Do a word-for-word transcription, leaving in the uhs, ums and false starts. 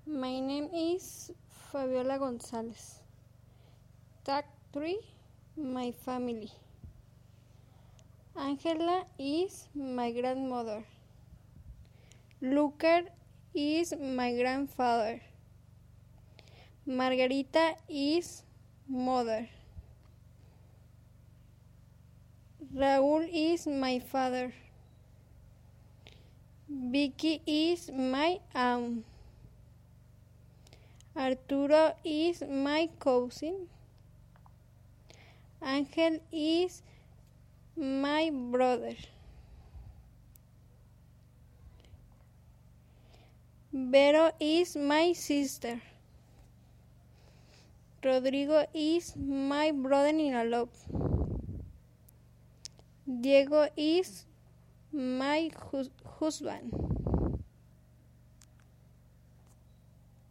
My name is Fabiola Gonzalez. Tag three. My family. Angela is my grandmother. Lucar is my grandfather. Margarita is mother. Raúl is my father. Vicky is my aunt. Arturo is my cousin. Angel is my brother. Vero is my sister. Rodrigo is my brother-in-law. Diego is my hus- husband.